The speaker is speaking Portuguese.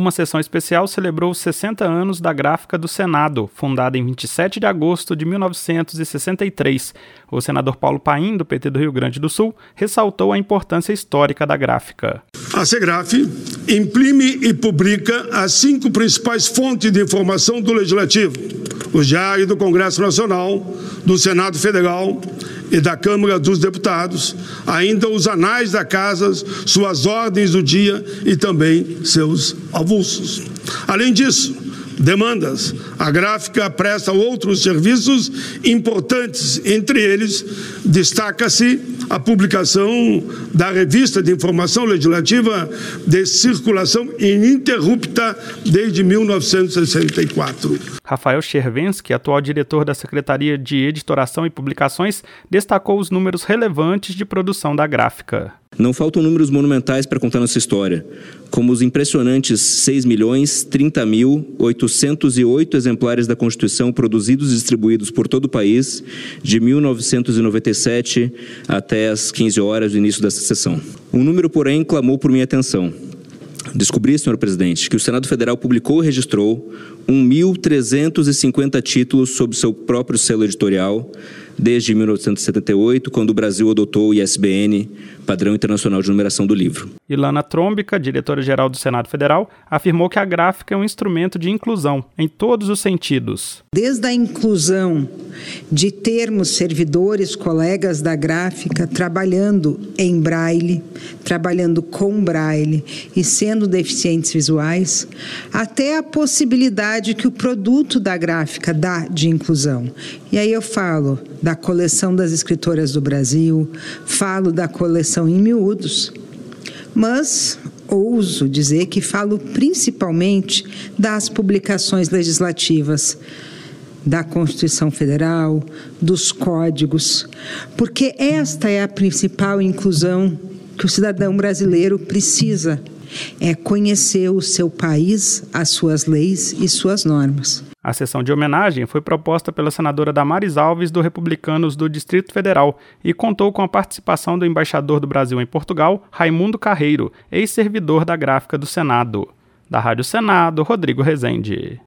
Uma sessão especial celebrou os 60 anos da Gráfica do Senado, fundada em 27 de agosto de 1963. O senador Paulo Paim, do PT do Rio Grande do Sul, ressaltou a importância histórica da gráfica. A SEGRAF imprime e publica as 5 principais fontes de informação do Legislativo: o Diário do Congresso Nacional, do Senado Federal e da Câmara dos Deputados, ainda os anais da Casa, suas ordens do dia e também seus avulsos. Além disso, demandas, a gráfica presta outros serviços importantes, entre eles destaca-se a publicação da Revista de Informação Legislativa de circulação ininterrupta desde 1964. Rafael Chervensky, atual diretor da Secretaria de Editoração e Publicações, destacou os números relevantes de produção da gráfica. Não faltam números monumentais para contar nossa história, como os impressionantes 6.030.808 exemplares da Constituição produzidos e distribuídos por todo o país, de 1997 até as 15 horas do início desta sessão. Um número, porém, clamou por minha atenção. Descobri, senhor presidente, que o Senado Federal publicou e registrou 1.350 títulos sob seu próprio selo editorial, desde 1978, quando o Brasil adotou o ISBN, Padrão Internacional de Numeração do Livro. Ilana Trombica, diretora-geral do Senado Federal, afirmou que a gráfica é um instrumento de inclusão, em todos os sentidos. Desde a inclusão de termos servidores, colegas da gráfica, trabalhando em braille, trabalhando com braille e sendo deficientes visuais, até a possibilidade que o produto da gráfica dá de inclusão. E aí eu falo da coleção das escritoras do Brasil, falo da coleção em miúdos, mas ouso dizer que falo principalmente das publicações legislativas, da Constituição Federal, dos códigos, porque esta é a principal inclusão que o cidadão brasileiro precisa, é conhecer o seu país, as suas leis e suas normas. A sessão de homenagem foi proposta pela senadora Damares Alves, do Republicanos do Distrito Federal, e contou com a participação do embaixador do Brasil em Portugal, Raimundo Carreiro, ex-servidor da Gráfica do Senado. Da Rádio Senado, Rodrigo Rezende.